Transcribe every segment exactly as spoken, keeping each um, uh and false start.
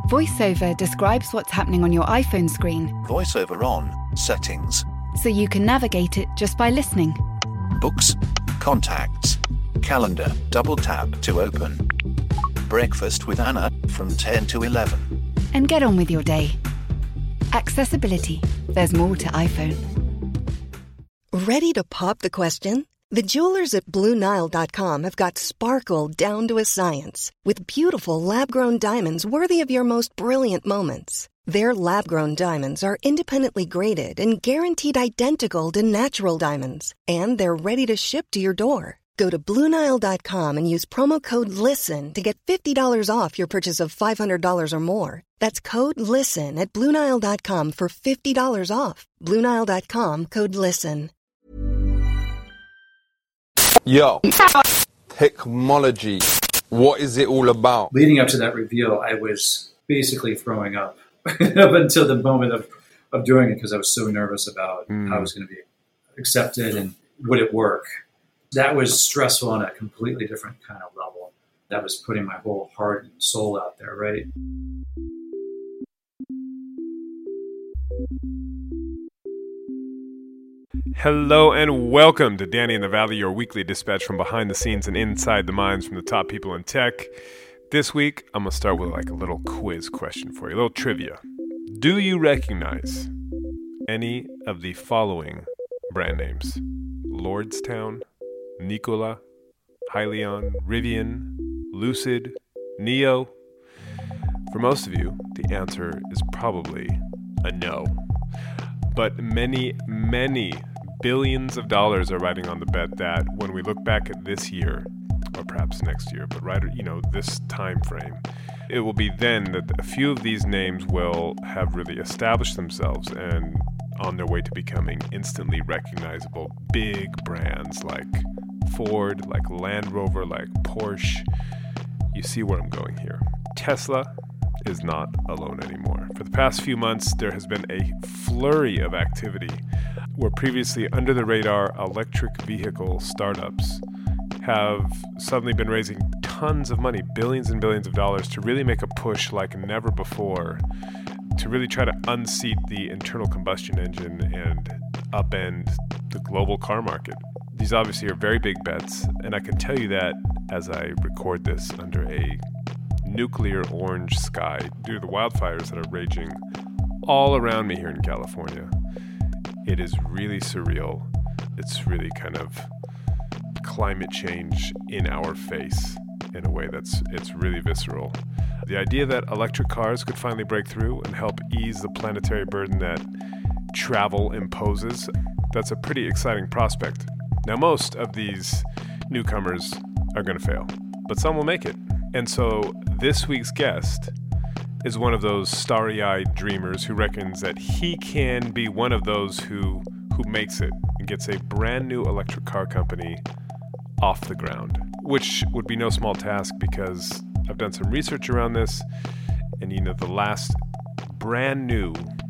VoiceOver describes what's happening on your iPhone screen. VoiceOver on, settings. So you can navigate it just by listening. Books, contacts, calendar, double tap to open. Breakfast with Anna from ten to eleven. And get on with your day. Accessibility. There's more to iPhone. Ready to pop the question? The jewelers at Blue Nile dot com have got sparkle down to a science with beautiful lab-grown diamonds worthy of your most brilliant moments. Their lab-grown diamonds are independently graded and guaranteed identical to natural diamonds, and they're ready to ship to your door. Go to Blue Nile dot com and use promo code LISTEN to get fifty dollars off your purchase of five hundred dollars or more. That's code LISTEN at Blue Nile dot com for fifty dollars off. Blue Nile dot com, code LISTEN. Yo, technology, what is it all about? Leading up to that reveal, I was basically throwing up up until the moment of, of doing it because I was so nervous about mm. how it was going to be accepted and would it work. That was stressful on a completely different kind of level. That was putting my whole heart and soul out there, right? Hello and welcome to Danny in the Valley, your weekly dispatch from behind the scenes and inside the minds from the top people in tech. This week, I'm going to start with like a little quiz question for you, a little trivia. Do you recognize any of the following brand names? Lordstown, Nikola, Hyliion, Rivian, Lucid, Neo? For most of you, the answer is probably a no. But many, many billions of dollars are riding on the bet that when we look back at this year, or perhaps next year, but right, you know, this time frame, it will be then that a few of these names will have really established themselves and on their way to becoming instantly recognizable big brands like Ford, like Land Rover, like Porsche. You see where I'm going here. Tesla is not alone anymore. For the past few months, there has been a flurry of activity where previously under-the-radar electric vehicle startups have suddenly been raising tons of money, billions and billions of dollars, to really make a push like never before, to really try to unseat the internal combustion engine and upend the global car market. These obviously are very big bets, and I can tell you that as I record this under a nuclear orange sky due to the wildfires that are raging all around me here in California. It is really surreal. It's really kind of climate change in our face in a way that's it's really visceral. The idea that electric cars could finally break through and help ease the planetary burden that travel imposes, that's a pretty exciting prospect. Now, most of these newcomers are going to fail, but some will make it. And so this week's guest is one of those starry-eyed dreamers who reckons that he can be one of those who who makes it and gets a brand new electric car company off the ground, which would be no small task because I've done some research around this, and you know, the last brand new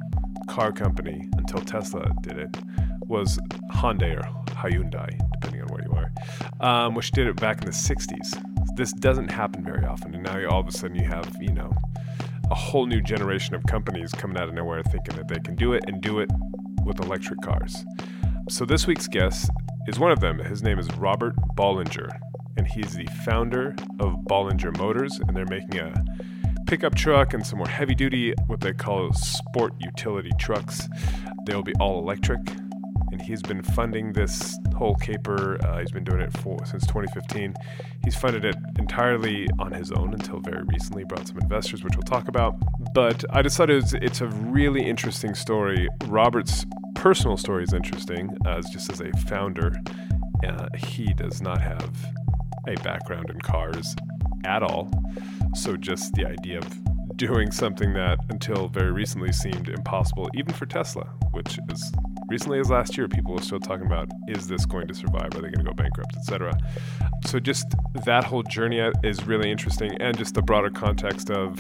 car company until Tesla did it was Hyundai or Hyundai, depending on where you are, um, which did it back in the sixties. This doesn't happen very often, and now all of a sudden you have, you know, a whole new generation of companies coming out of nowhere thinking that they can do it and do it with electric cars. So this week's guest is one of them. His name is Robert Bollinger, and he's the founder of Bollinger Motors, and they're making a pickup truck and some more heavy-duty, what they call sport utility trucks. They'll be all electric, and he's been funding this whole caper. Uh, he's been doing it for since twenty fifteen. He's funded it entirely on his own until very recently. Brought some investors, which we'll talk about. But I decided it's, it's a really interesting story. Robert's personal story is interesting, as just as a founder. Uh, he does not have a background in cars at all. So just the idea of doing something that until very recently seemed impossible, even for Tesla, which is recently as last year, people were still talking about, is this going to survive? Are they going to go bankrupt, et cetera? So just that whole journey is really interesting, and just the broader context of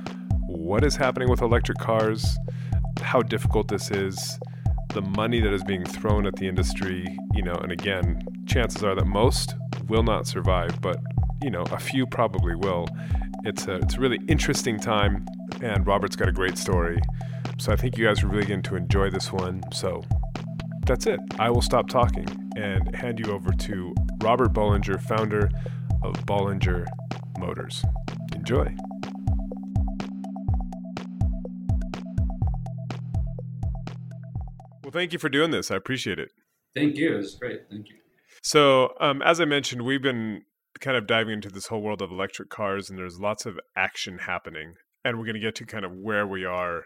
what is happening with electric cars, how difficult this is, the money that is being thrown at the industry, you know, and again, chances are that most will not survive, but, you know, a few probably will. It's a, it's a really interesting time, and Robert's got a great story. So I think you guys are really going to enjoy this one. So that's it. I will stop talking and hand you over to Robert Bollinger, founder of Bollinger Motors. Enjoy. Well, thank you for doing this. I appreciate it. Thank you. It was great. Thank you. So, um, as I mentioned, we've been kind of diving into this whole world of electric cars, and there's lots of action happening. And we're going to get to kind of where we are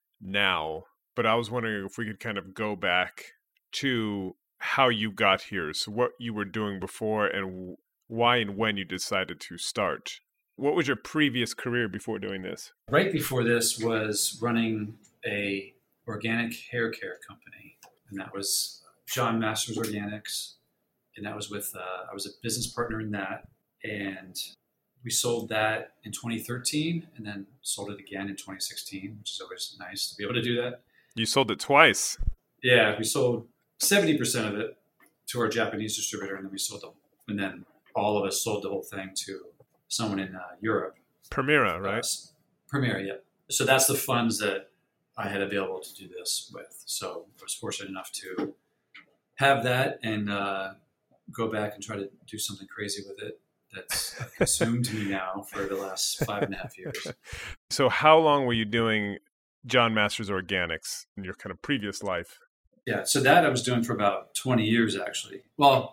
now. But I was wondering if we could kind of go back to how you got here. So, what you were doing before, and why and when you decided to start. What was your previous career before doing this? Right before this was running a organic hair care company, and that was John Masters Organics, and that was with uh, I was a business partner in that, and we sold that in twenty thirteen, and then sold it again in twenty sixteen, which is always nice to be able to do that. You sold it twice. Yeah, we sold seventy percent of it to our Japanese distributor, and then we sold them, and then all of us sold the whole thing to someone in uh, Europe. Permira, right? Uh, Permira, yeah. So that's the funds that I had available to do this with. So I was fortunate enough to have that and uh, go back and try to do something crazy with it that's consumed me now for the last five and a half years. So how long were you doing John Masters Organics in your kind of previous life? Yeah, so that I was doing for about twenty years, actually. Well,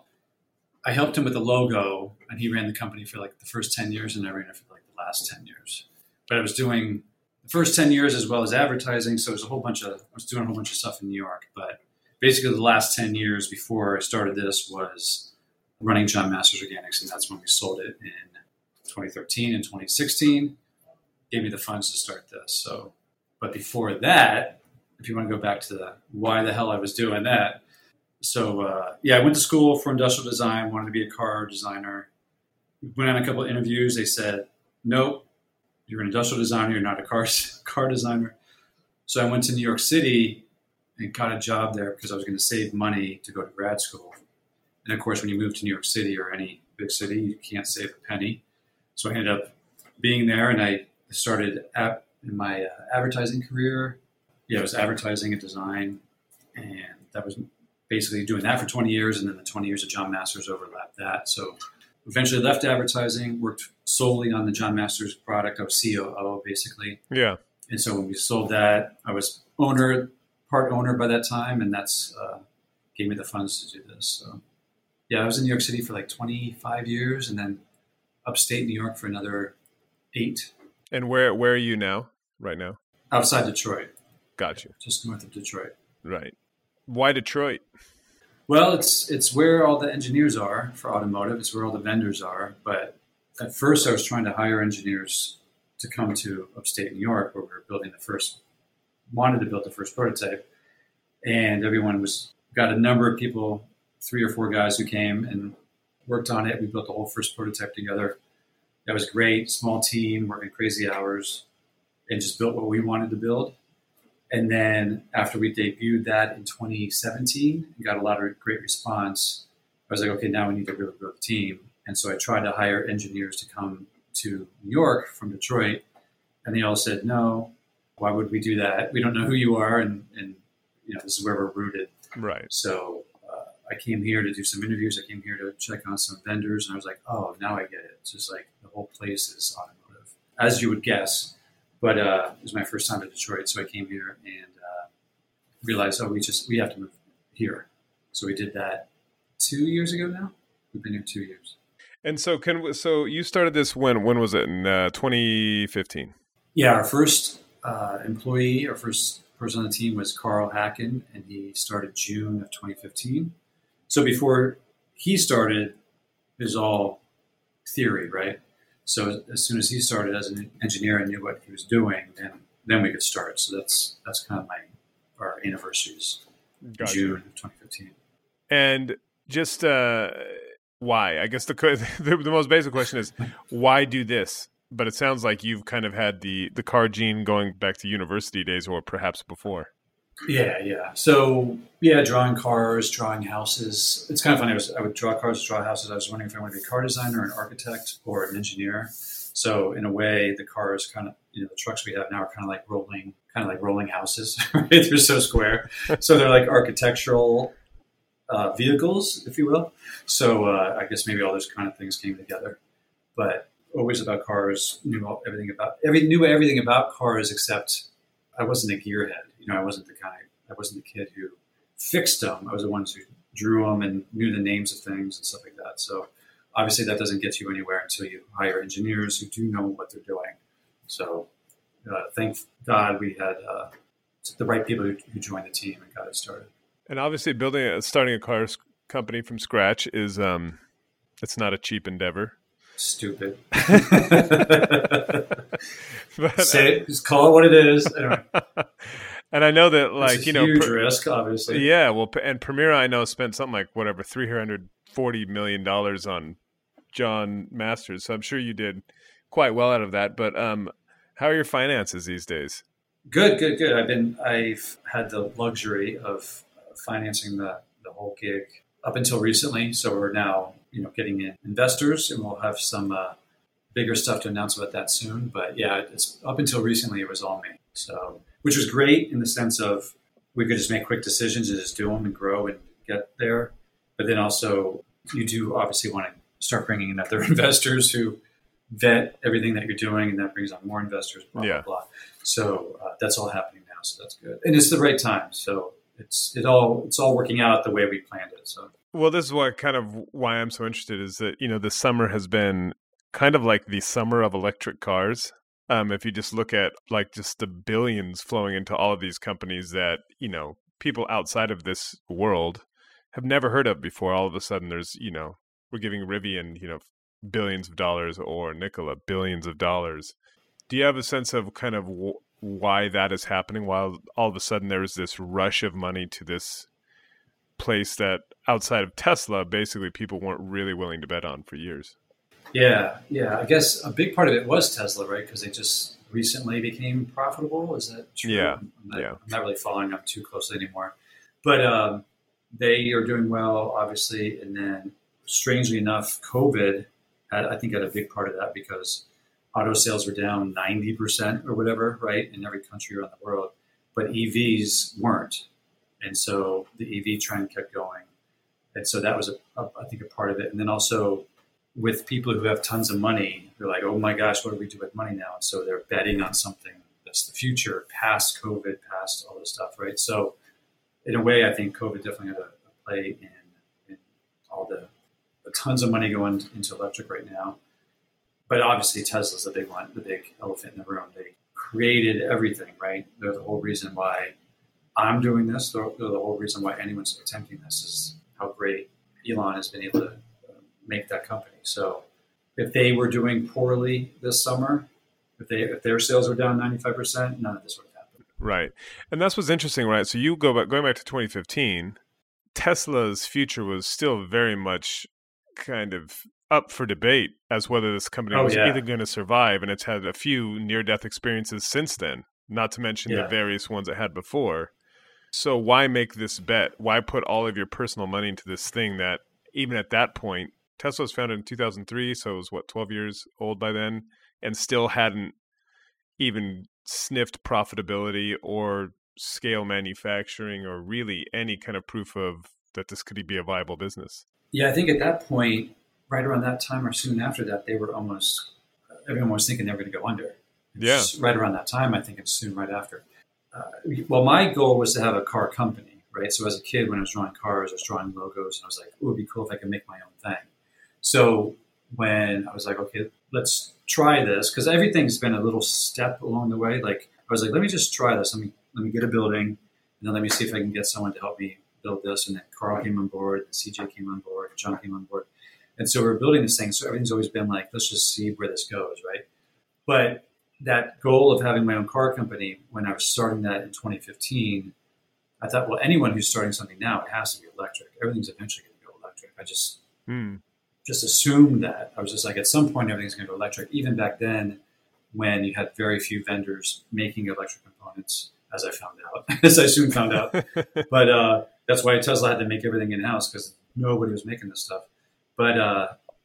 I helped him with the logo, and he ran the company for like the first ten years, and I ran it for like the last ten years. But I was doing the first ten years as well as advertising, so it was a whole bunch of, I was doing a whole bunch of stuff in New York. But basically the last ten years before I started this was running John Masters Organics, and that's when we sold it in twenty thirteen and twenty sixteen. Gave me the funds to start this. So, but before that, if you want to go back to the why the hell I was doing that. So, uh, yeah, I went to school for industrial design, wanted to be a car designer. Went on a couple of interviews. They said, nope, you're an industrial designer. You're not a car, car designer. So I went to New York City and got a job there because I was going to save money to go to grad school. And, of course, when you move to New York City or any big city, you can't save a penny. So I ended up being there, and I started ap- in my uh, advertising career. Yeah, it was advertising and design, and that was basically doing that for twenty years, and then the twenty years of John Masters overlapped that. So eventually left advertising, worked solely on the John Masters product. I was C O O, basically. Yeah. And so when we sold that, I was owner, part owner by that time, and that's uh, gave me the funds to do this. So, yeah, I was in New York City for like twenty-five years, and then upstate New York for another eight. And where where are you now, right now? Outside Detroit. Got you. Just north of Detroit. Right. Why Detroit? Well, it's it's where all the engineers are for automotive. It's where all the vendors are. But at first, I was trying to hire engineers to come to upstate New York, where we were building the first, wanted to build the first prototype. And everyone was, got a number of people, three or four guys who came and worked on it. We built the whole first prototype together. That was great. Small team, working crazy hours, and just built what we wanted to build. And then after we debuted that in twenty seventeen and got a lot of great response, I was like, okay, now we need to really build a team. And so I tried to hire engineers to come to New York from Detroit. And they all said, no, why would we do that? We don't know who you are. And, and you know, this is where we're rooted. Right. So uh, I came here to do some interviews. I came here to check on some vendors. And I was like, oh, now I get it. It's just like the whole place is automotive, as you would guess. But uh, it was my first time to Detroit, so I came here and uh, realized, oh, we just we have to move here. So we did that two years ago now. We've been here two years. And so, can so you started this when? When was it? In uh, twenty fifteen. Yeah, our first uh, employee, our first person on the team was Carl Hacken, and he started June of twenty fifteen. So before he started, it was all theory, right? So as soon as he started as an engineer and knew what he was doing, then then we could start. So that's that's kind of my our anniversaries, gotcha. June of twenty fifteen. And just uh, why? I guess the, the the most basic question is why do this? But it sounds like you've kind of had the the car gene going back to university days, or perhaps before. Yeah, yeah. So yeah, drawing cars, drawing houses. It's kind of funny. I, was, I would draw cars, draw houses. I was wondering if I wanted to be a car designer, an architect, or an engineer. So in a way, the cars kind of, you know, the trucks we have now are kind of like rolling, kind of like rolling houses, right? They're so square. So they're like architectural uh, vehicles, if you will. So uh, I guess maybe all those kind of things came together. But always about cars, knew all, everything about, every, knew everything about cars except I wasn't a gearhead. You know, I wasn't the guy, I wasn't the kid who fixed them. I was the one who drew them and knew the names of things and stuff like that. So obviously that doesn't get you anywhere until you hire engineers who do know what they're doing. So uh, thank God we had uh, the right people who, who joined the team and got it started. And obviously building, a, starting a car company from scratch is, um, it's not a cheap endeavor. Stupid. But, Say it, just call it what it is. Anyway. And I know that, like, it's a you know, huge per, risk, obviously. Yeah, well, and Premier, I know, spent something like whatever three hundred forty million dollars on John Masters. So I'm sure you did quite well out of that. But um, how are your finances these days? Good, good, good. I've been, I've had the luxury of financing the the whole gig up until recently. So we're now, you know, getting in investors, and we'll have some uh, bigger stuff to announce about that soon. But yeah, it's up until recently, it was all me. So, which was great in the sense of we could just make quick decisions and just do them and grow and get there. But then also you do obviously want to start bringing in other investors who vet everything that you're doing, and that brings on more investors, blah, yeah. blah, blah. So uh, that's all happening now. So that's good. And it's the right time. So it's, it all, it's all working out the way we planned it. So, well, this is what kind of why I'm so interested is that, you know, the summer has been kind of like the summer of electric cars. Um, if you just look at like just the billions flowing into all of these companies that, you know, people outside of this world have never heard of before, all of a sudden there's, you know, we're giving Rivian, you know, billions of dollars, or Nikola billions of dollars. Do you have a sense of kind of w- why that is happening? While all of a sudden there is this rush of money to this place that outside of Tesla, basically people weren't really willing to bet on for years. Yeah, yeah. I guess a big part of it was Tesla, right? Because they just recently became profitable. Is that true? Yeah, I'm not, yeah. I'm not really following up too closely anymore. But um, they are doing well, obviously. And then, strangely enough, COVID, had, I think, had a big part of that because auto sales were down ninety percent or whatever, right, in every country around the world. But E Vs weren't. And so the E V trend kept going. And so that was, a, a, I think, a part of it. And then also, with people who have tons of money, they're like, oh my gosh, what do we do with money now? And so they're betting on something that's the future, past COVID, past all this stuff, right? So in a way, I think COVID definitely had a, a play in, in all the, the tons of money going into electric right now. But obviously Tesla's the big one, the big elephant in the room. They created everything, right? They're the whole reason why I'm doing this. They're, they're the whole reason why anyone's attempting this is how great Elon has been able to make that company. So if they were doing poorly this summer, if they if their sales were down ninety-five percent, none of this would have happened. Right. And that's what's interesting, right? So you go back, going back to twenty fifteen, Tesla's future was still very much kind of up for debate as whether this company oh, was yeah. either going to survive. And it's had a few near-death experiences since then, not to mention yeah. the various ones it had before. So why make this bet? Why put all of your personal money into this thing that even at that point, Tesla was founded in two thousand three, so it was, what, twelve years old by then, and still hadn't even sniffed profitability or scale manufacturing or really any kind of proof of that this could be a viable business. Yeah, I think at that point, right around that time or soon after that, they were almost, everyone was thinking they were going to go under. Yeah. Right around that time, I think, and soon right after. Uh, well, my goal was to have a car company, right? So as a kid, when I was drawing cars, I was drawing logos, and I was like, oh, it would be cool if I could make my own thing. So when I was like, okay, let's try this, because everything's been a little step along the way. Like I was like, let me just try this. Let me let me get a building, and then let me see if I can get someone to help me build this. And then Carl came on board, and C J came on board, John came on board, and so we're building this thing. So everything's always been like, let's just see where this goes, right? But that goal of having my own car company, when I was starting that in twenty fifteen, I thought, well, anyone who's starting something now, it has to be electric. Everything's eventually going to go electric. I just Hmm. just assumed that. I was just like, at some point, everything's going to go electric. Even back then, when you had very few vendors making electric components, as I found out, as I soon found out. But uh, that's why Tesla had to make everything in-house, because nobody was making this stuff. But uh,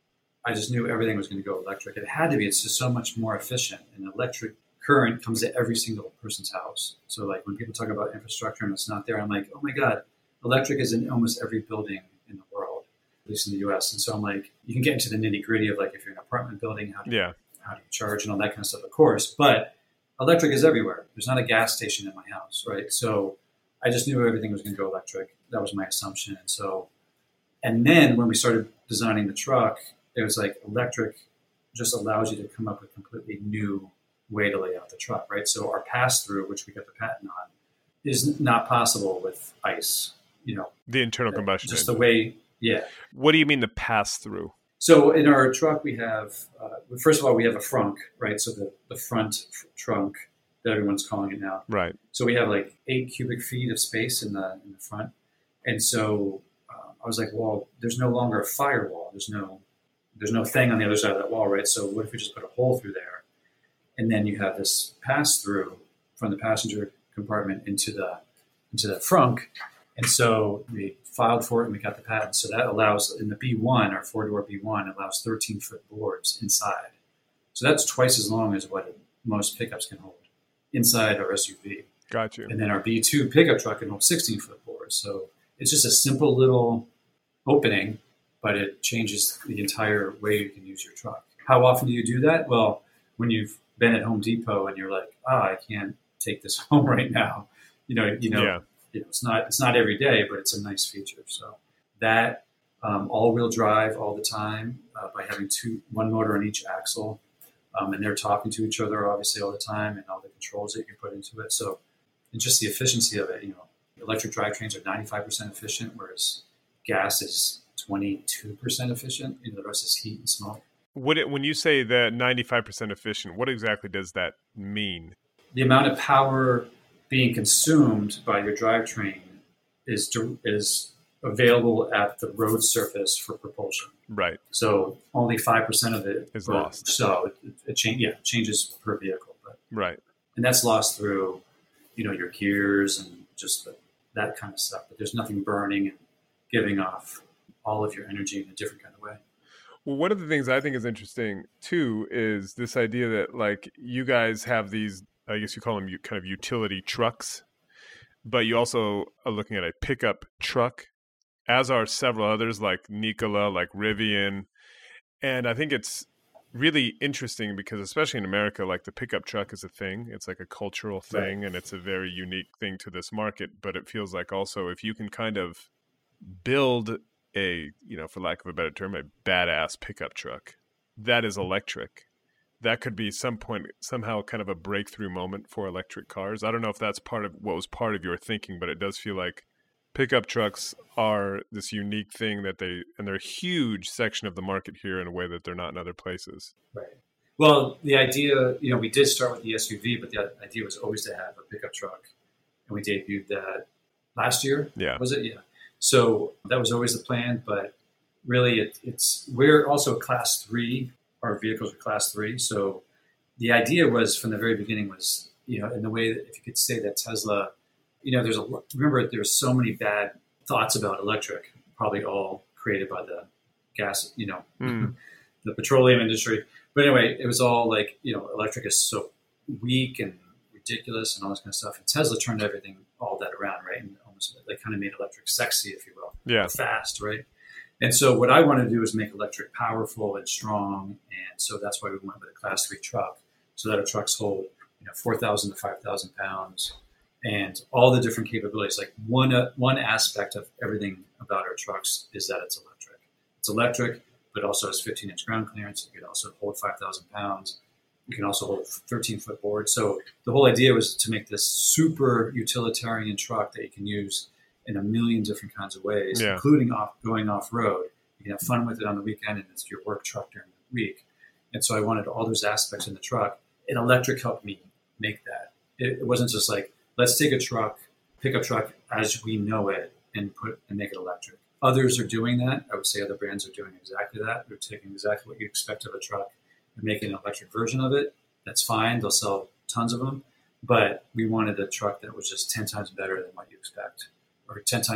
I just knew everything was going to go electric. It had to be. It's just so much more efficient. And electric current comes to every single person's house. So like when people talk about infrastructure and it's not there, I'm like, oh my God, electric is in almost every building in the world, at least in the U S. And so I'm like, you can get into the nitty gritty of like if you're in an apartment building, how do you, Yeah. how do you charge and all that kind of stuff, of course. But electric is everywhere. There's not a gas station in my house, right? So I just knew everything was going to go electric. That was my assumption. And so, and then when we started designing the truck, it was like electric just allows you to come up with a completely new way to lay out the truck, right? So our pass-through, which we got the patent on, is not possible with ICE, you know. The internal combustion Just engine. the way, yeah. What do you mean the pass-through? So in our truck, we have, uh, first of all, we have a frunk, right? So the, the front f- trunk that everyone's calling it now. Right. So we have like eight cubic feet of space in the in the front. And so uh, I was like, well, there's no longer a firewall. There's no there's no thing on the other side of that wall, right? So what if we just put a hole through there? And then you have this pass-through from the passenger compartment into the into the frunk. And so we filed for it and we got the patent. So that allows, in the B one, our four-door B one, allows thirteen-foot boards inside. So that's twice as long as what most pickups can hold inside our S U V. Got you. And then our B two pickup truck can hold sixteen-foot boards. So it's just a simple little opening, but it changes the entire way you can use your truck. How often do you do that? Well, when you've been at Home Depot and you're like, ah, oh, I can't take this home right now. You know, you know, Yeah. you know, it's not it's not every day, but it's a nice feature. So that um, all-wheel drive all the time uh, by having two one motor on each axle, um, and they're talking to each other obviously all the time, and all the controls that you put into it. So and just the efficiency of it. You know, electric drivetrains are ninety-five percent efficient, whereas gas is twenty-two percent efficient. You know, the rest is heat and smoke. What it, when you say that ninety-five percent efficient, what exactly does that mean? The amount of power being consumed by your drivetrain is is available at the road surface for propulsion. Right. So only five percent of it Is but- lost. So it, it change, yeah, it changes per vehicle, but Right. and that's lost through, you know, your gears and just the, that kind of stuff. But there's nothing burning and giving off all of your energy in a different kind of way. Well, one of the things I think is interesting too is this idea that like you guys have these, I guess you call them kind of utility trucks, but you also are looking at a pickup truck, as are several others like Nikola, like Rivian. And I think it's really interesting because especially in America, like the pickup truck is a thing. It's like a cultural thing, right. And it's a very unique thing to this market. But it feels like also if you can kind of build a, you know, for lack of a better term, a badass pickup truck that is electric, that could be some point, somehow kind of a breakthrough moment for electric cars. I don't know if that's part of what was part of your thinking, but it does feel like pickup trucks are this unique thing that they, and they're a huge section of the market here in a way that they're not in other places. Right. Well, the idea, you know, we did start with the S U V, but the idea was always to have a pickup truck. And we debuted that last year. Yeah. Was it? Yeah. So that was always the plan, but really it, it's, we're also class three. Our vehicles are class three. So the idea was from the very beginning was, you know, in the way that if you could say that Tesla, you know, there's a, remember there's so many bad thoughts about electric, probably all created by the gas, you know, mm. the petroleum industry. But anyway, it was all like, you know, electric is so weak and ridiculous and all this kind of stuff. And Tesla turned everything, all that around, right? And almost they kind of made electric sexy, if you will. Yeah. Fast, right? And so what I wanted to do is make electric powerful and strong. And so that's why we went with a class three truck, so that our trucks hold, you know, four thousand to five thousand pounds and all the different capabilities. Like one, uh, one aspect of everything about our trucks is that it's electric. It's electric, but also has fifteen inch ground clearance. You can also hold five thousand pounds. You can also hold thirteen foot board. So the whole idea was to make this super utilitarian truck that you can use in a million different kinds of ways, yeah. including off going off road. You can have fun with it on the weekend, and it's your work truck during the week. And so I wanted all those aspects in the truck. And electric helped me make that. It, it wasn't just like, let's take a truck, pickup truck as we know it, and put and make it electric. Others are doing that. I would say other brands are doing exactly that. They're taking exactly what you expect of a truck and making an electric version of it. That's fine. They'll sell tons of them. But we wanted a truck that was just ten times better than what you expect, or ten times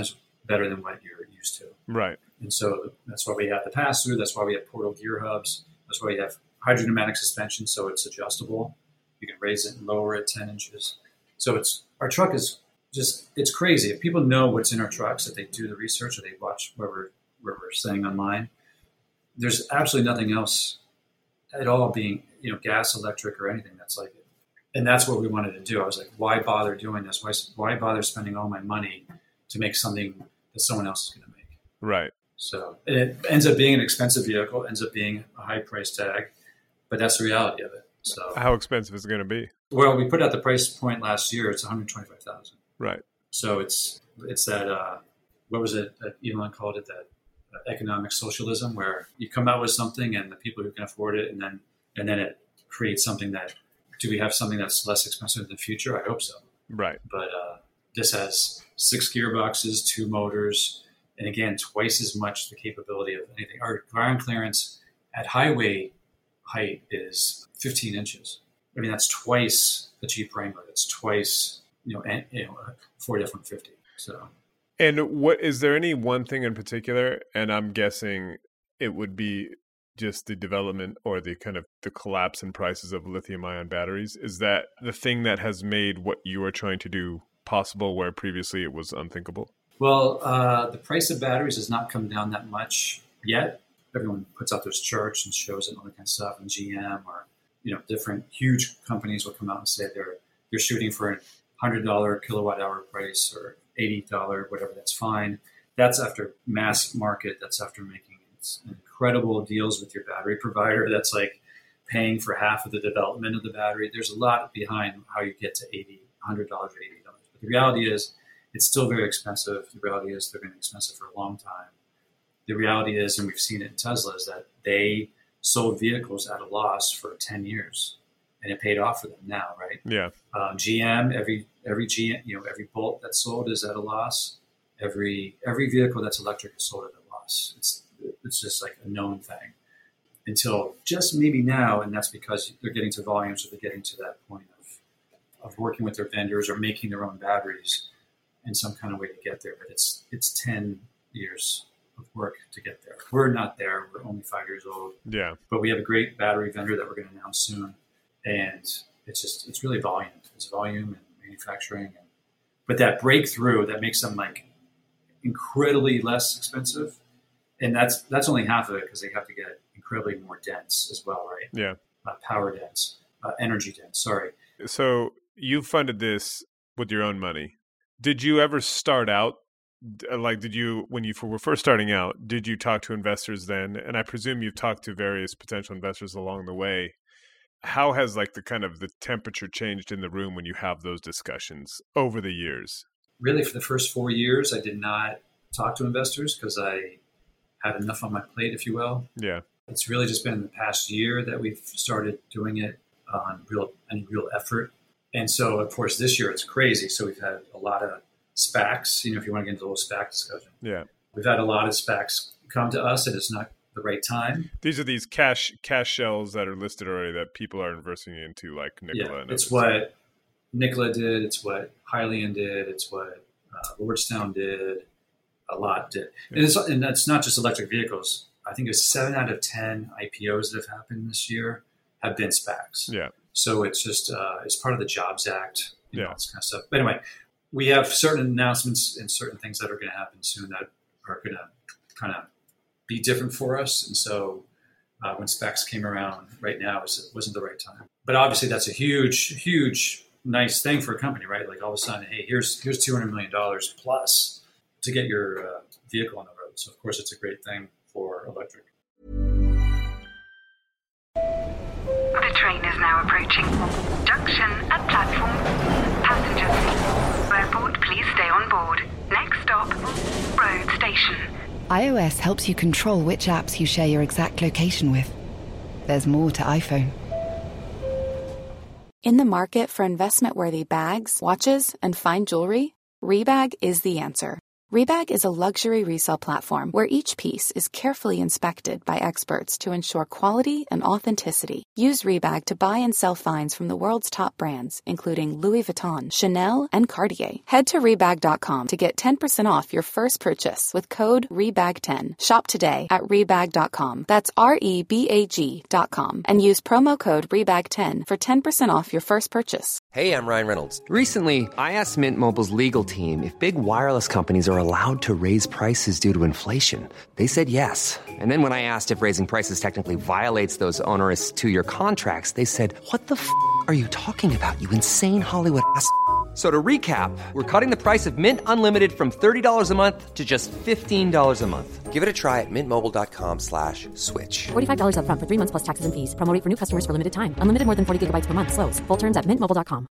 better than what you're used to. Right. And so that's why we have the pass-through. That's why we have portal gear hubs. That's why we have hydrodynamic suspension, so it's adjustable. You can raise it and lower it ten inches. So it's our truck is just, it's crazy. If people know what's in our trucks, if they do the research or they watch where we're, where we're saying online, there's absolutely nothing else at all being, you know, gas, electric, or anything that's like it. And that's what we wanted to do. I was like, why bother doing this? Why, why bother spending all my money to make something that someone else is going to make? Right. So it ends up being an expensive vehicle, ends up being a high price tag, but that's the reality of it. So how expensive is it going to be? Well, we put out the price point last year. It's one hundred twenty-five thousand dollars. Right. So it's it's that uh, what was it that Elon called it, that uh, economic socialism, where you come out with something and the people who can afford it, and then and then it creates something that. Do we have something that's less expensive in the future? I hope so. Right. But uh, this has six gearboxes, two motors, and again, twice as much the capability of anything. Our ground clearance at highway height is fifteen inches. I mean, that's twice the Jeep Wrangler. It's twice, you know, and, you know, Ford F one fifty. So. And what is there any one thing in particular? And I'm guessing it would be just the development or the kind of the collapse in prices of lithium ion batteries. Is that the thing that has made what you are trying to do possible where previously it was unthinkable? Well, uh, the price of batteries has not come down that much yet. Everyone puts out those charts and shows it and all that kind of stuff. And G M or, you know, different huge companies will come out and say they're they're shooting for a one hundred dollars kilowatt hour price or eighty dollars, whatever, that's fine. That's after mass market. That's after making incredible deals with your battery provider. That's like paying for half of the development of the battery. There's a lot behind how you get to eighty dollars, one hundred dollars or eighty dollars. But the reality is it's still very expensive. The reality is they're going to be expensive for a long time. The reality is, and we've seen it in Tesla, is that they sold vehicles at a loss for ten years, and it paid off for them now, right? Yeah. Um, G M, every every G M, you know, every Bolt that's sold is at a loss. Every every vehicle that's electric is sold at a loss. It's it's just like a known thing until just maybe now, and that's because they're getting to volumes, or they're getting to that point of of working with their vendors or making their own batteries in some kind of way to get there. But it's it's ten years of work to get there. We're not there. We're only five years old. Yeah. But we have a great battery vendor that we're going to announce soon. And it's just, it's really volume. It's volume and manufacturing. And, but that breakthrough that makes them like incredibly less expensive. And that's, that's only half of it, because they have to get incredibly more dense as well, right? Yeah. Uh, power dense, uh, energy dense, sorry. So you funded this with your own money. Did you ever start out Like, did you, when you were first starting out, did you talk to investors then? And I presume you've talked to various potential investors along the way. How has like the kind of the temperature changed in the room when you have those discussions over the years? Really, for the first four years, I did not talk to investors because I had enough on my plate, if you will. Yeah. It's really just been in the past year that we've started doing it on real, any real effort. And so, of course, this year it's crazy. So we've had a lot of SPACs, you know, if you want to get into a little SPAC discussion. Yeah. We've had a lot of SPACs come to us, and it's not the right time. These are these cash cash shells that are listed already that people are investing into, like Nikola. Yeah, and it's what Nikola did. It's what Hyliion did. It's what uh, Lordstown did. A lot did. And, it's, and that's not just electric vehicles. I think it's seven out of ten I P Os that have happened this year have been SPACs. Yeah. So it's just, uh, it's part of the Jobs Act, you yeah. know, this kind of stuff. But anyway, we have certain announcements and certain things that are going to happen soon that are going to kind of be different for us. And so uh, when SPACs came around right now, it wasn't the right time. But obviously that's a huge, huge, nice thing for a company, right? Like all of a sudden, hey, here's here's two hundred million dollars plus to get your uh, vehicle on the road. So of course it's a great thing for electric. The train is now approaching. Junction at platform. Passengers, airport, please stay on board. Next stop, road station. iOS helps you control which apps you share your exact location with. There's more to iPhone. In the market for investment-worthy bags, watches, and fine jewelry, Rebag is the answer. Rebag is a luxury resale platform where each piece is carefully inspected by experts to ensure quality and authenticity. Use Rebag to buy and sell finds from the world's top brands, including Louis Vuitton, Chanel, and Cartier. Head to Rebag dot com to get ten percent off your first purchase with code R E B A G ten. Shop today at Rebag dot com. That's R E B A G dot com. And use promo code R E B A G ten for ten percent off your first purchase. Hey, I'm Ryan Reynolds. Recently, I asked Mint Mobile's legal team if big wireless companies are allowed to raise prices due to inflation. They said yes. And then when I asked if raising prices technically violates those onerous two-year contracts, they said, what the f*** are you talking about, you insane Hollywood ass f- So to recap, we're cutting the price of Mint Unlimited from thirty dollars a month to just fifteen dollars a month. Give it a try at mintmobile.com slash switch. forty-five dollars up front for three months plus taxes and fees. Promo rate for new customers for limited time. Unlimited more than forty gigabytes per month. Slows full terms at mint mobile dot com.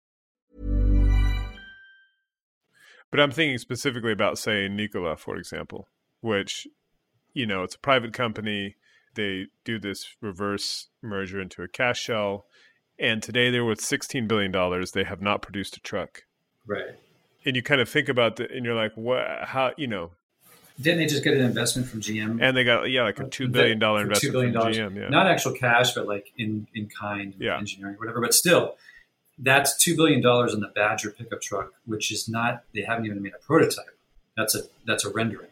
But I'm thinking specifically about, say, Nikola, for example, which, you know, it's a private company. They do this reverse merger into a cash shell. And today they're worth sixteen billion dollars. They have not produced a truck. Right. And you kind of think about that and you're like, what, how, you know. Didn't they just get an investment from G M? And they got, yeah, like a two billion dollars investment two billion dollars from G M. Yeah. Not actual cash, but like in, in kind, yeah. engineering, whatever. But still, that's two billion dollars in the Badger pickup truck, which is not, they haven't even made a prototype. That's a that's a rendering.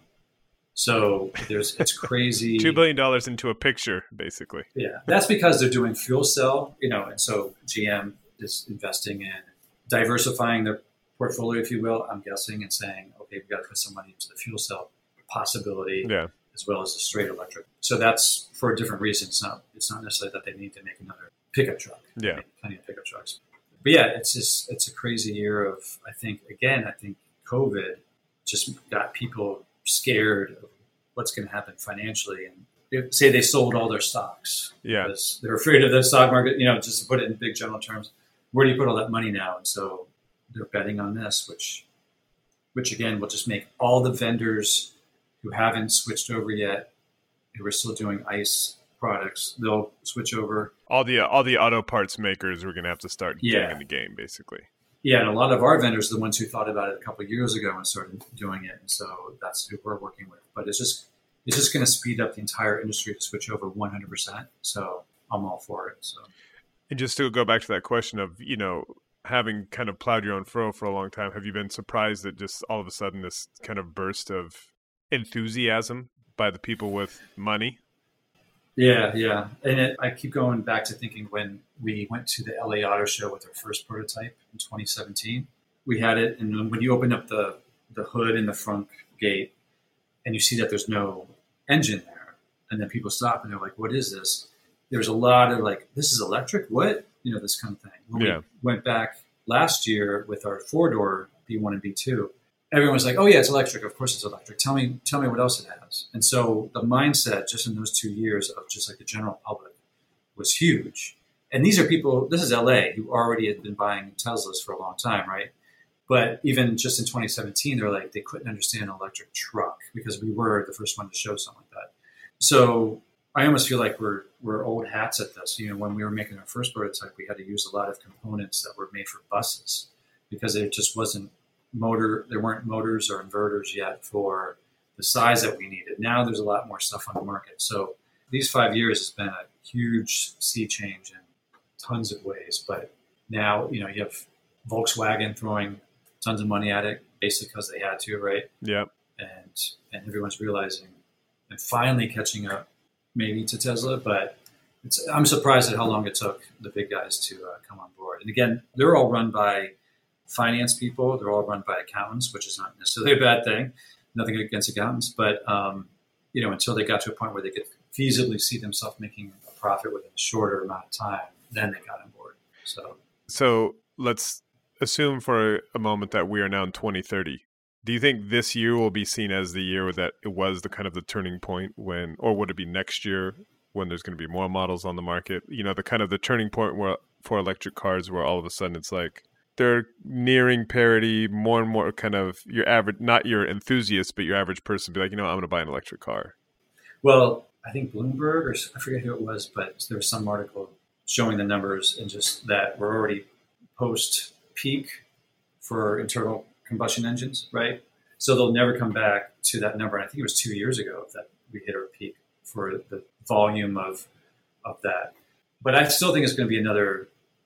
So there's it's crazy. two billion dollars into a picture, basically. Yeah. That's because they're doing fuel cell, you know, and so G M is investing in diversifying their portfolio, if you will, I'm guessing, and saying, okay, we've got to put some money into the fuel cell possibility, yeah. as well as the straight electric. So that's for a different reason. It's not, it's not necessarily that they need to make another pickup truck. They Yeah. make plenty of pickup trucks. But yeah, it's just, it's a crazy year of, I think, again, I think COVID just got people scared of what's going to happen financially. And if, say they sold all their stocks. Yeah. Because they're afraid of the stock market, you know, just to put it in big general terms, where do you put all that money now? And so they're betting on this, which, which again, will just make all the vendors who haven't switched over yet, who are still doing ICE products, they'll switch over. All the all the auto parts makers are going to have to start Yeah. getting in the game, basically. Yeah, and a lot of our vendors are the ones who thought about it a couple of years ago and started doing it, and so that's who we're working with. But it's just it's just going to speed up the entire industry to switch over one hundred percent. So I'm all for it. So, and just to go back to that question of, you know, having kind of plowed your own furrow for a long time, have you been surprised that just all of a sudden this kind of burst of enthusiasm by the people with money? Yeah, yeah. And it, I keep going back to thinking when we went to the L A Auto Show with our first prototype in twenty seventeen, we had it. And when you open up the, the hood in the front gate and you see that there's no engine there, and then people stop and they're like, what is this? There's a lot of like, this is electric? What? You know, this kind of thing. When yeah. we went back last year with our four-door B one and B two, everyone was like, oh yeah, it's electric. Of course it's electric. Tell me, tell me what else it has. And so the mindset just in those two years of just like the general public was huge. And these are people, this is L A, who already had been buying Teslas for a long time, right? But even just in twenty seventeen, they're like, they couldn't understand an electric truck because we were the first one to show something like that. So I almost feel like we're we're old hats at this. You know, when we were making our first prototype, we had to use a lot of components that were made for buses because it just wasn't motor, there weren't motors or inverters yet for the size that we needed. Now there's a lot more stuff on the market. So these five years has been a huge sea change in tons of ways. But now, you know, you have Volkswagen throwing tons of money at it basically because they had to, right? Yeah. And and everyone's realizing and finally catching up maybe to Tesla, but it's, I'm surprised at how long it took the big guys to uh, come on board. And again, they're all run by finance people. They're all run by accountants, which is not necessarily a bad thing. Nothing against accountants, but um, you know, until they got to a point where they could feasibly see themselves making a profit within a shorter amount of time, then they got on board. So, so let's assume for a moment that we are now in twenty thirty. Do you think this year will be seen as the year that it was the kind of the turning point when, or would it be next year when there's going to be more models on the market? You know, the kind of the turning point where for electric cars where all of a sudden it's like they're nearing parity, more and more kind of your average, not your enthusiast, but your average person be like, you know, I'm going to buy an electric car. Well, I think Bloomberg, or I forget who it was, but there was some article showing the numbers and just that we're already post peak for internal combustion engines, right? So they'll never come back to that number. And I think it was two years ago that we hit our peak for the volume of of that. But I still think it's going to be another,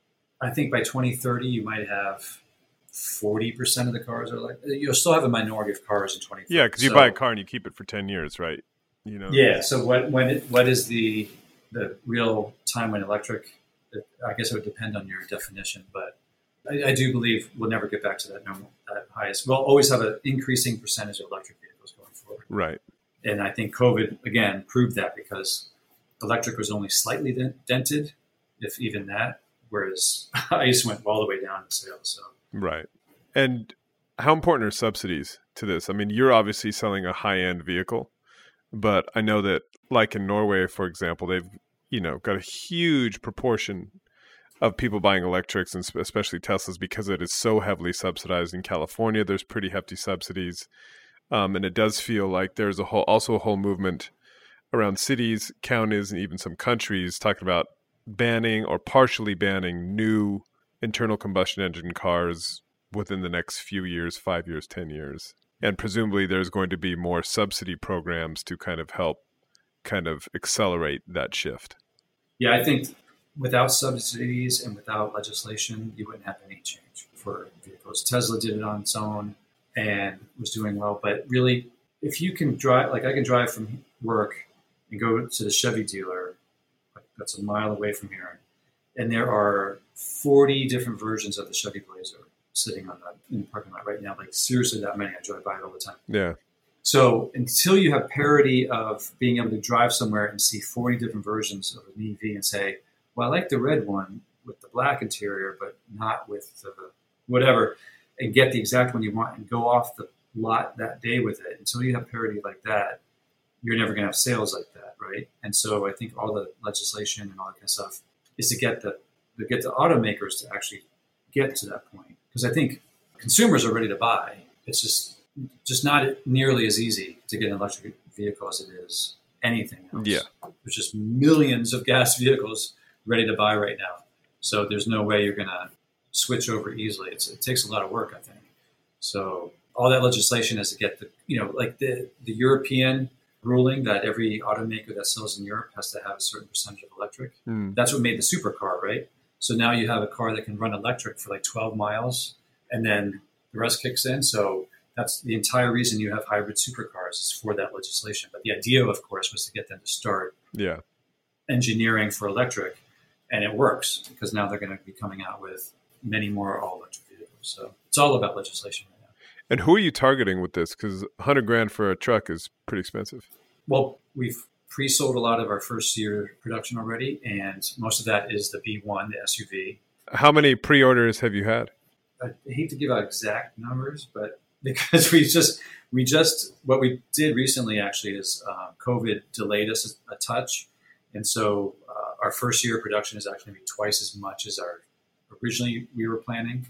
I think by twenty thirty, you might have forty percent of the cars are like, you'll still have a minority of cars in twenty thirty. Yeah, because you so, buy a car and you keep it for ten years, right? You know. Yeah, so what when it, what is the the real time when electric, I guess it would depend on your definition, but I, I do believe we'll never get back to that normal, that highest. We'll always have an increasing percentage of electric vehicles going forward. Right. And I think COVID, again, proved that because electric was only slightly dented, if even that, whereas ICE went all the way down in sales. So. Right. And how important are subsidies to this? I mean, you're obviously selling a high-end vehicle, but I know that, like in Norway, for example, they've, you know, got a huge proportion of people buying electrics, and especially Teslas, because it is so heavily subsidized. In California, there's pretty hefty subsidies. Um, and it does feel like there's a whole, also a whole movement around cities, counties, and even some countries talking about banning or partially banning new internal combustion engine cars within the next few years, five years, ten years. And presumably there's going to be more subsidy programs to kind of help kind of accelerate that shift. Yeah, I think without subsidies and without legislation, you wouldn't have any change for vehicles. Tesla did it on its own and was doing well. But really, if you can drive, like I can drive from work and go to the Chevy dealer, like that's a mile away from here, and there are forty different versions of the Chevy Blazer sitting on the, in the parking lot right now. Like seriously, that many. I drive by it all the time. Yeah. So until you have parity of being able to drive somewhere and see forty different versions of an E V and say, well, I like the red one with the black interior, but not with the whatever, and get the exact one you want and go off the lot that day with it. Until you have parity like that, you're never going to have sales like that, right? And so I think all the legislation and all that kind of stuff is to get the to get the automakers to actually get to that point. Because I think consumers are ready to buy. It's just just not nearly as easy to get an electric vehicle as it is anything else. Yeah. There's just millions of gas vehicles ready to buy right now. So there's no way you're going to switch over easily. It's, it takes a lot of work, I think. So all that legislation is to get the, you know, like the, the European ruling that every automaker that sells in Europe has to have a certain percentage of electric. Mm. That's what made the supercar, right? So now you have a car that can run electric for like twelve miles and then the rest kicks in. So that's the entire reason you have hybrid supercars is for that legislation. But the idea, of course, was to get them to start yeah. engineering for electric. And it works because now they're going to be coming out with many more all-electric vehicles. So it's all about legislation right now. And who are you targeting with this? Because one hundred grand for a truck is pretty expensive. Well, we've pre-sold a lot of our first year production already, and most of that is the B one, the S U V. How many pre-orders have you had? I hate to give out exact numbers, but because we just, we just, what we did recently actually is uh, COVID delayed us a, a touch. And so uh, our first year of production is actually going to be twice as much as our originally we were planning.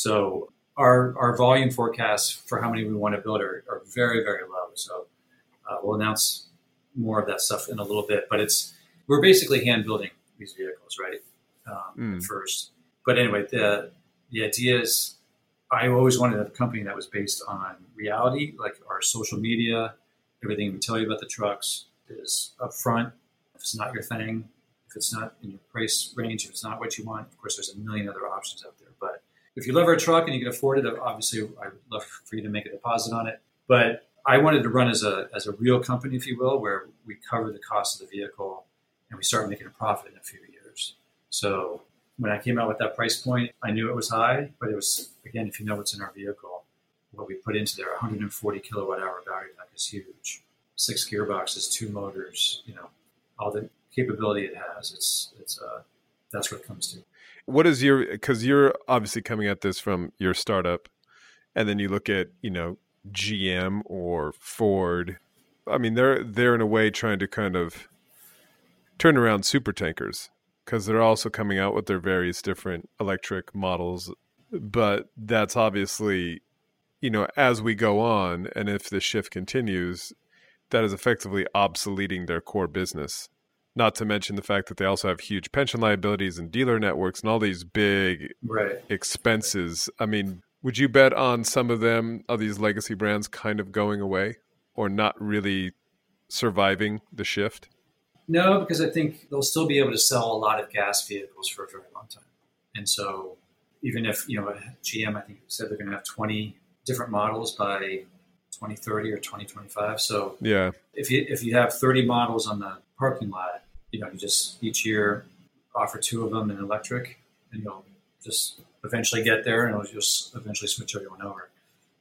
So our our volume forecasts for how many we want to build are, are very, very low. So uh, we'll announce more of that stuff in a little bit. But it's we're basically hand building these vehicles, right? Um, mm. At first. But anyway, the the idea is I always wanted a company that was based on reality, like our social media, everything we tell you about the trucks is upfront. If it's not your thing, if it's not in your price range, if it's not what you want, of course, there's a million other options out there. But if you love our truck and you can afford it, obviously, I would love for you to make a deposit on it. But I wanted to run as a as a real company, if you will, where we cover the cost of the vehicle and we start making a profit in a few years. So when I came out with that price point, I knew it was high, but it was, again, if you know what's in our vehicle, what we put into there, one hundred forty kilowatt hour battery pack is huge. Six gearboxes, two motors, you know, all the capability it has. It's, it's, uh, that's what it comes to. What is your, because you're obviously coming at this from your startup, and then you look at, you know, G M or Ford. I mean, they're, they're in a way trying to kind of turn around super tankers because they're also coming out with their various different electric models. But that's obviously, you know, as we go on, and if the shift continues, that is effectively obsoleting their core business. Not to mention the fact that they also have huge pension liabilities and dealer networks and all these big right. expenses. I mean, Would you bet on some of them, of these legacy brands, kind of going away or not really surviving the shift? No, because I think they'll still be able to sell a lot of gas vehicles for a very long time. And so even if, you know, G M, I think said they're going to have twenty different models by twenty thirty or twenty twenty-five. So yeah, if you if you have thirty models on the parking lot, you know, you just each year offer two of them in electric, and you'll just eventually get there, and it'll just eventually switch everyone over.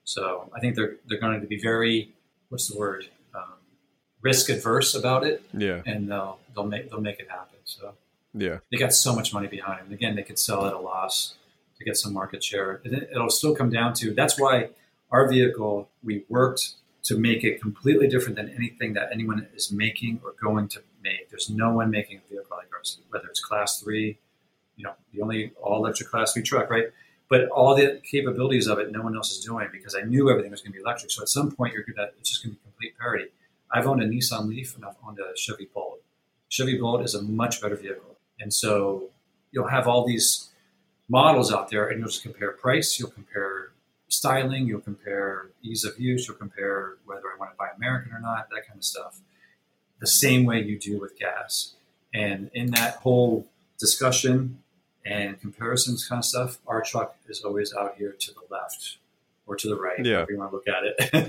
So I think they're they're going to be very, what's the word, um, risk adverse about it. Yeah, and they'll they'll make they'll make it happen. So yeah, they got so much money behind them. And again, they could sell at a loss to get some market share. It, it'll still come down to, that's why our vehicle, we worked to make it completely different than anything that anyone is making or going to make. There's no one making a vehicle like ours, whether it's class three, you know, the only all electric class three truck, right? But all the capabilities of it, no one else is doing, because I knew everything was going to be electric. So at some point, you're gonna, it's just going to be complete parity. I've owned a Nissan Leaf and I've owned a Chevy Bolt. Chevy Bolt is a much better vehicle. And so you'll have all these models out there, and you'll just compare price, you'll compare styling, you'll compare ease of use, you'll compare whether I want to buy American or not, that kind of stuff. The same way you do with gas. And in that whole discussion and comparisons kind of stuff, our truck is always out here to the left or to the right, yeah, if you want to look at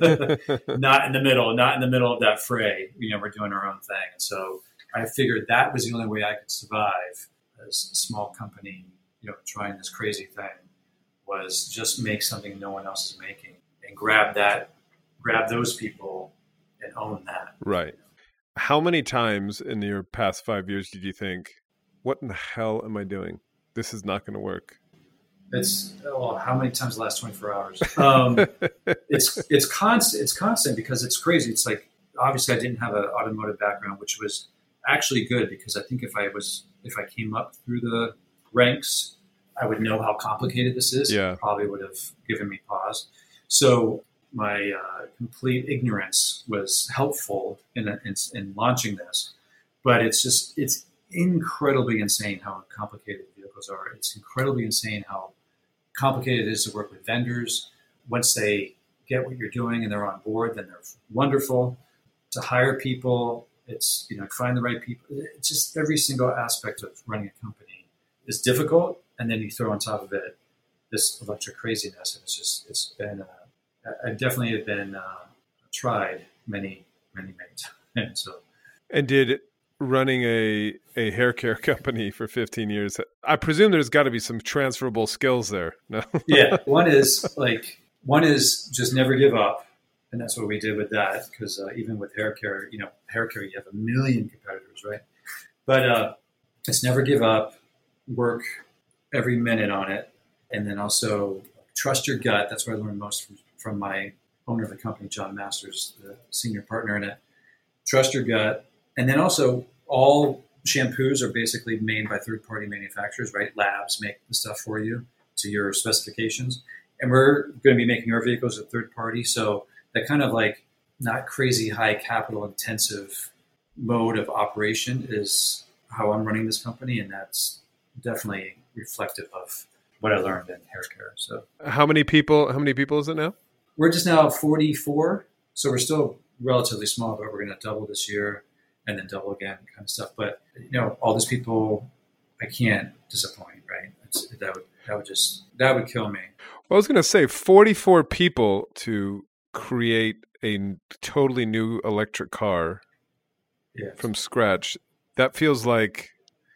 it. Not in the middle, not in the middle of that fray. You know, we're doing our own thing. And so I figured that was the only way I could survive as a small company, you know, trying this crazy thing, was just make something no one else is making and grab that, grab those people and own that. Right. How many times in your past five years did you think, what in the hell am I doing? This is not going to work. It's, well, how many times the last twenty-four hours? Um, it's, it's constant. It's constant because it's crazy. It's like, obviously I didn't have an automotive background, which was actually good, because I think if I was, if I came up through the ranks, I would know how complicated this is. Yeah. It probably would have given me pause. So my uh, complete ignorance was helpful in, in in launching this, but it's just, it's incredibly insane how complicated vehicles are. It's incredibly insane how complicated it is to work with vendors. Once they get what you're doing and they're on board, then they're wonderful. To hire people, it's, you know, find the right people. It's just every single aspect of running a company is difficult. And then you throw on top of it this electric craziness. And it's just, it's been, uh, I definitely have been uh, tried many, many, many times. So, and did running a, a hair care company for fifteen years, I presume there's got to be some transferable skills there. No? Yeah. One is like, one is just never give up. And that's what we did with that. Because uh, even with hair care, you know, hair care, you have a million competitors, right? But uh, it's never give up, work every minute on it. And then also trust your gut. That's what I learned most from, from my owner of the company, John Masters, the senior partner in it. Trust your gut. And then also all shampoos are basically made by third-party manufacturers, right? Labs make the stuff for you to your specifications. And we're going to be making our vehicles at third party. So that kind of like not crazy high capital intensive mode of operation is how I'm running this company. And that's definitely reflective of what I learned in hair care. So how many people, how many people is it now? We're just now forty-four. So we're still relatively small, but we're going to double this year and then double again kind of stuff. But, you know, all these people, I can't disappoint, right? It's, that would, that would just, that would kill me. Well, I was going to say forty-four people to create a totally new electric car yeah. from scratch. That feels like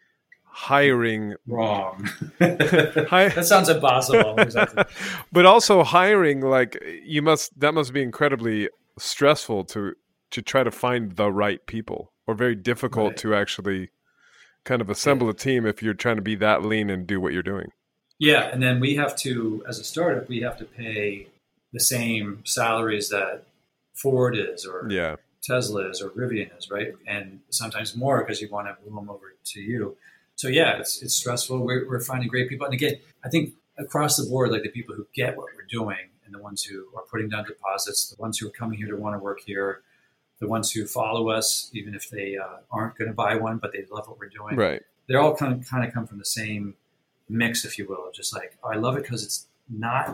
hiring wrong. Hi- that sounds impossible. Exactly. But also hiring, like you must, that must be incredibly stressful to, to try to find the right people, or very difficult right. to actually kind of assemble yeah. a team if you're trying to be that lean and do what you're doing. Yeah. And then we have to, as a startup, we have to pay the same salaries that Ford is or yeah. Tesla is or Rivian is, right? And sometimes more because you want to move them over to you. So yeah, it's it's stressful. We're, we're finding great people. And again, I think across the board, like the people who get what we're doing and the ones who are putting down deposits, the ones who are coming here to want to work here, the ones who follow us, even if they uh, aren't going to buy one, but they love what we're doing. Right. They're all kind of, kind of come from the same mix, if you will. Just like, oh, I love it because it's not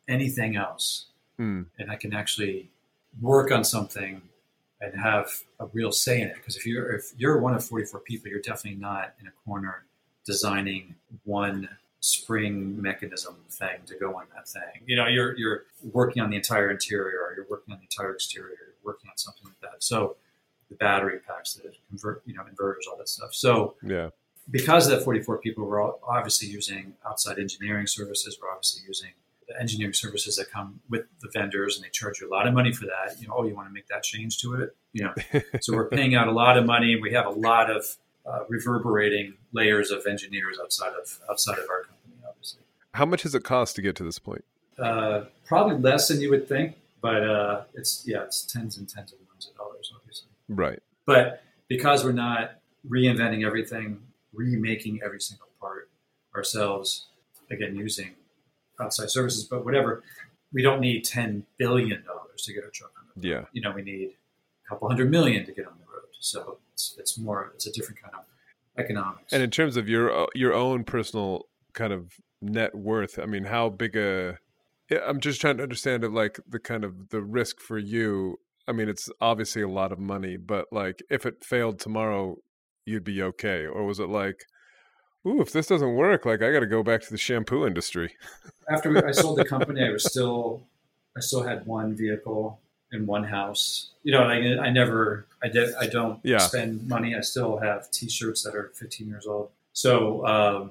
anything else. Mm. And I can actually work on something and have a real say in it. Because if you're if you're one of forty-four people, you're definitely not in a corner designing one spring mechanism thing to go on that thing. You know, you're you're working on the entire interior, or you're working on the entire exterior, you're working on something like that. So the battery packs, the convert, you know, inverters, all that stuff. So yeah, because of that forty-four people, we're all obviously using outside engineering services. We're obviously using the engineering services that come with the vendors, and they charge you a lot of money for that. You know, oh, you want to make that change to it? You know, so we're paying out a lot of money. We have a lot of uh, reverberating layers of engineers outside of outside of our company, obviously. How much does it cost to get to this point? Uh, probably less than you would think, but uh, it's yeah, it's tens and tens of millions of dollars, obviously. Right. But because we're not reinventing everything, remaking every single part ourselves, again, using outside services, but whatever, we don't need ten billion dollars to get our truck on the road. Yeah. You know, we need a couple hundred million to get on the road. So it's, it's more, it's a different kind of economics. And in terms of your your own personal kind of net worth, I mean, how big a, I'm just trying to understand it, like the kind of the risk for you. I mean, it's obviously a lot of money, but like if it failed tomorrow, you'd be okay. Or was it like, ooh, if this doesn't work, like I got to go back to the shampoo industry? After I sold the company, I was still, I still had one vehicle in one house. You know, I, I never, I did, I don't yeah. spend money. I still have T-shirts that are fifteen years old. So um,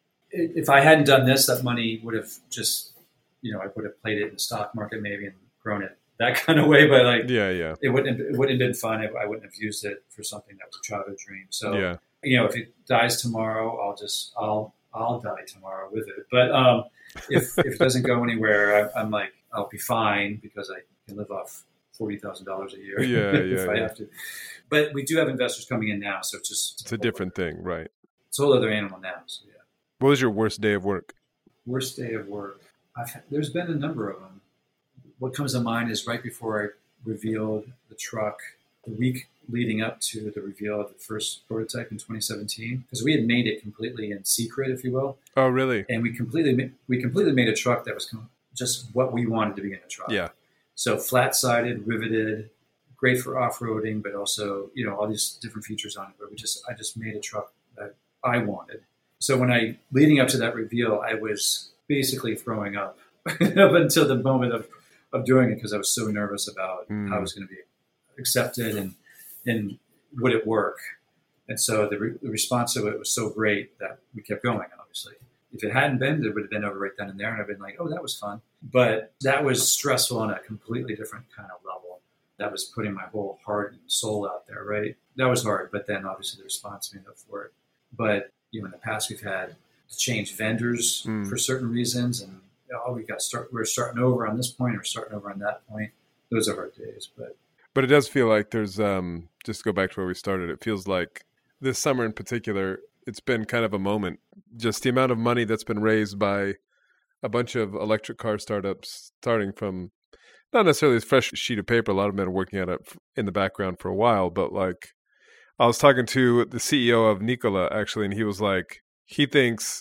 if I hadn't done this, that money would have just, you know, I would have played it in the stock market maybe and grown it that kind of way. But like, yeah, yeah, it wouldn't, it wouldn't have been fun. I, I wouldn't have used it for something that was a childhood dream. So, yeah. you know, if it dies tomorrow, I'll just, I'll, I'll die tomorrow with it. But um, if, if it doesn't go anywhere, I, I'm like, I'll be fine because I can live off forty thousand dollars a year yeah, if yeah, I yeah. have to. But we do have investors coming in now. So it's just, it's a different thing, right? It's a whole other animal now. So yeah. What was your worst day of work? Worst day of work. I've had, there's been a number of them. What comes to mind is right before I revealed the truck, the week leading up to the reveal of the first prototype in twenty seventeen, because we had made it completely in secret, if you will. Oh, really? And we completely we completely made a truck that was just what we wanted to be in a truck. Yeah. So flat-sided, riveted, great for off-roading, but also, you know, all these different features on it. But we just I just made a truck that I wanted. So when I leading up to that reveal, I was basically throwing up up until the moment of of doing it because I was so nervous about mm. how it was going to be accepted and and would it work. And so the, re- the response to it was so great that we kept going, obviously. If it hadn't been, it would have been over right then and there, and I've been like, oh, that was fun. But that was stressful on a completely different kind of level. That was putting my whole heart and soul out there, right? That was hard, but then obviously the response made up for it. But you know, in the past, we've had to change vendors mm. for certain reasons, and oh, we got start. We're starting over on this point, or starting over on that point. Those are hard days, but but it does feel like there's um, just to go back to where we started. It feels like this summer in particular, it's been kind of a moment. Just the amount of money that's been raised by a bunch of electric car startups, starting from not necessarily a fresh sheet of paper. A lot of them have been working at it in the background for a while, but like I was talking to the C E O of Nikola actually, and he was like, he thinks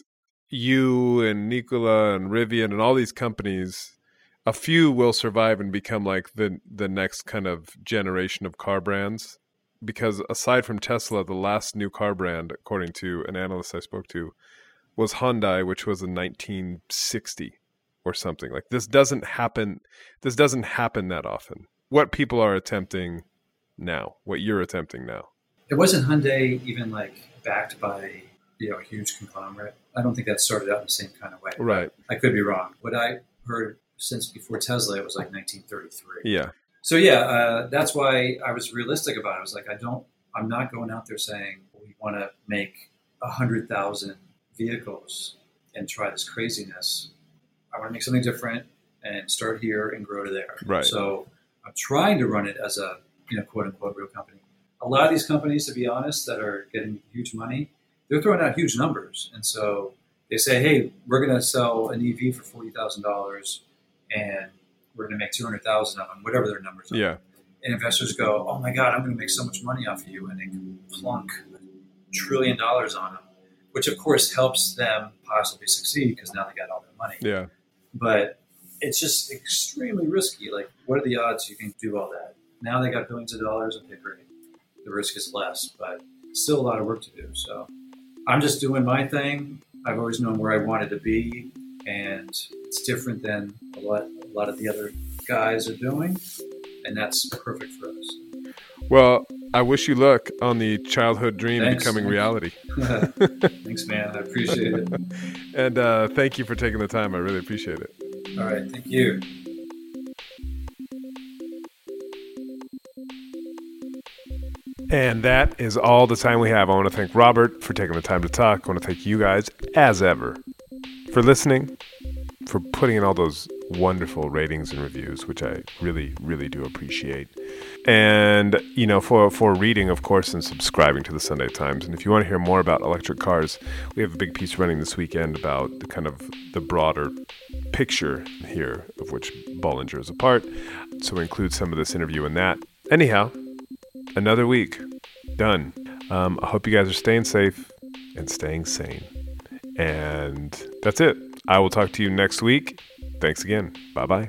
you and Nikola and Rivian and all these companies, a few will survive and become like the the next kind of generation of car brands. Because aside from Tesla, the last new car brand, according to an analyst I spoke to, was Hyundai, which was in nineteen sixty or something. Like this doesn't happen. This doesn't happen that often. What people are attempting now, what you're attempting now. It wasn't Hyundai even like backed by, you know, a huge conglomerate. I don't think that started out in the same kind of way. Right. I could be wrong. What I heard since before Tesla, it was like nineteen thirty-three. Yeah. So yeah, uh, that's why I was realistic about it. I was like, I don't, I'm not going out there saying we want to make a hundred thousand vehicles and try this craziness. I want to make something different and start here and grow to there. Right. So I'm trying to run it as a, you know, quote unquote real company. A lot of these companies, to be honest, that are getting huge money, they're throwing out huge numbers. And so they say, hey, we're going to sell an E V for forty thousand dollars and we're going to make two hundred thousand of them, whatever their numbers are. Yeah. And investors go, oh my God, I'm going to make so much money off of you. And they can plunk a trillion dollars on them, which of course helps them possibly succeed because now they got all their money. Yeah. But it's just extremely risky. Like, what are the odds you can do all that? Now they got billions of dollars. Okay, great. The risk is less, but still a lot of work to do. So I'm just doing my thing. I've always known where I wanted to be, and it's different than a lot, a lot of the other guys are doing, and that's perfect for us. Well, I wish you luck on the childhood dream Thanks. becoming reality. Thanks, man. I appreciate it. And uh, thank you for taking the time. I really appreciate it. All right. Thank you. And that is all the time we have. I want to thank Robert for taking the time to talk. I want to thank you guys, as ever, for listening, for putting in all those wonderful ratings and reviews, which I really, really do appreciate. And, you know, for, for reading, of course, and subscribing to the Sunday Times. And if you want to hear more about electric cars, we have a big piece running this weekend about the kind of the broader picture here, of which Bollinger is a part. So we include some of this interview in that. Anyhow, another week done. Um, I hope you guys are staying safe and staying sane. And that's it. I will talk to you next week. Thanks again. Bye-bye.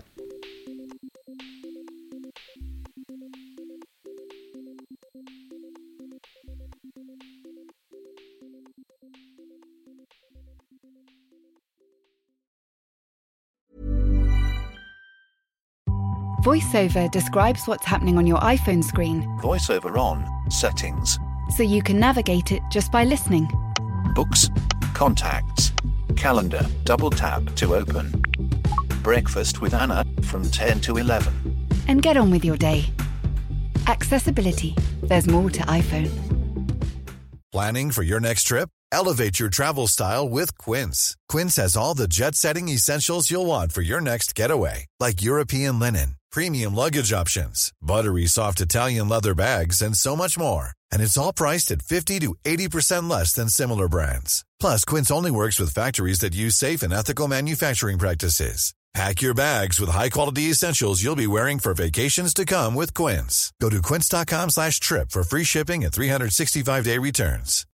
VoiceOver describes what's happening on your iPhone screen, VoiceOver on, settings, so you can navigate it just by listening. books, contacts, calendar, double tap to open. Breakfast with Anna from ten to eleven. And get on with your day. Accessibility. There's more to iPhone. Planning for your next trip? Elevate your travel style with Quince. Quince has all the jet-setting essentials you'll want for your next getaway, like European linen, premium luggage options, buttery soft Italian leather bags, and so much more. And it's all priced at fifty to eighty percent less than similar brands. Plus, Quince only works with factories that use safe and ethical manufacturing practices. Pack your bags with high-quality essentials you'll be wearing for vacations to come with Quince. Go to quince.com slash trip for free shipping and three sixty-five day returns.